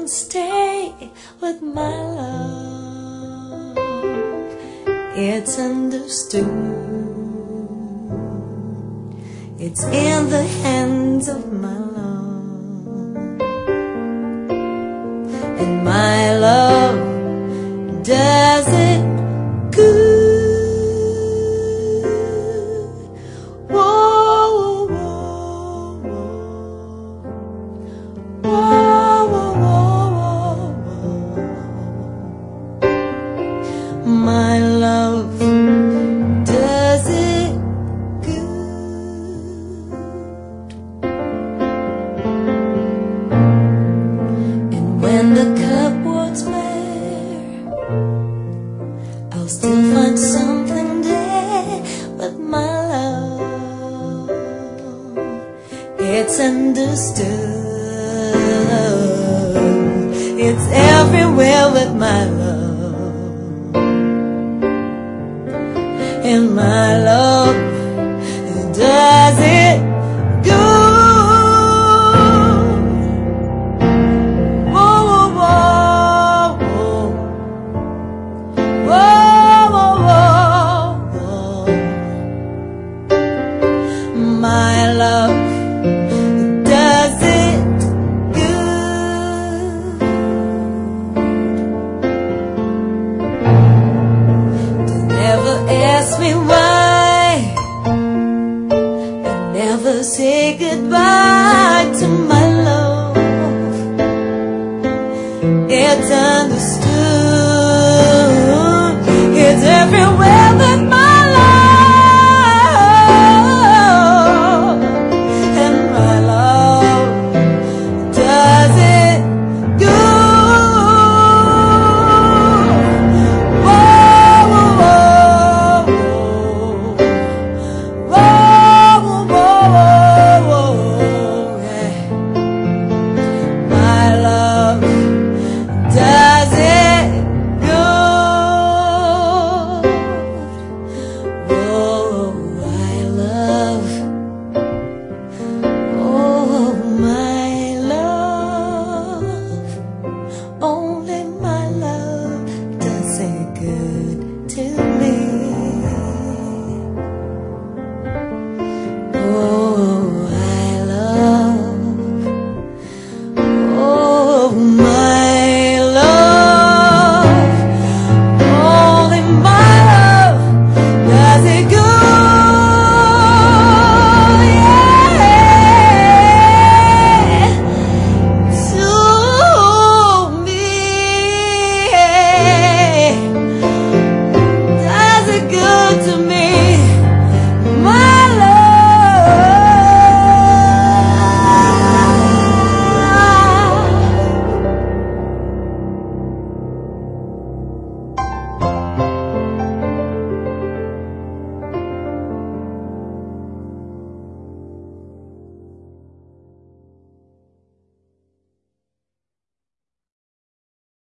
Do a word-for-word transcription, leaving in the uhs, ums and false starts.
stay with my love. It's understood. It's in the hands of my love. And my love does it good. Whoa, whoa, whoa, whoa, whoa, whoa, whoa. My love does it good. And when the cupboard's bare, I'll still find something there with my love. It's understood. It's everywhere with my love. And my love does it good. Whoa, whoa, whoa, whoa, whoa, whoa, whoa. My love does it good. Don't never ask me why. I never say goodbye to my love. It's understood.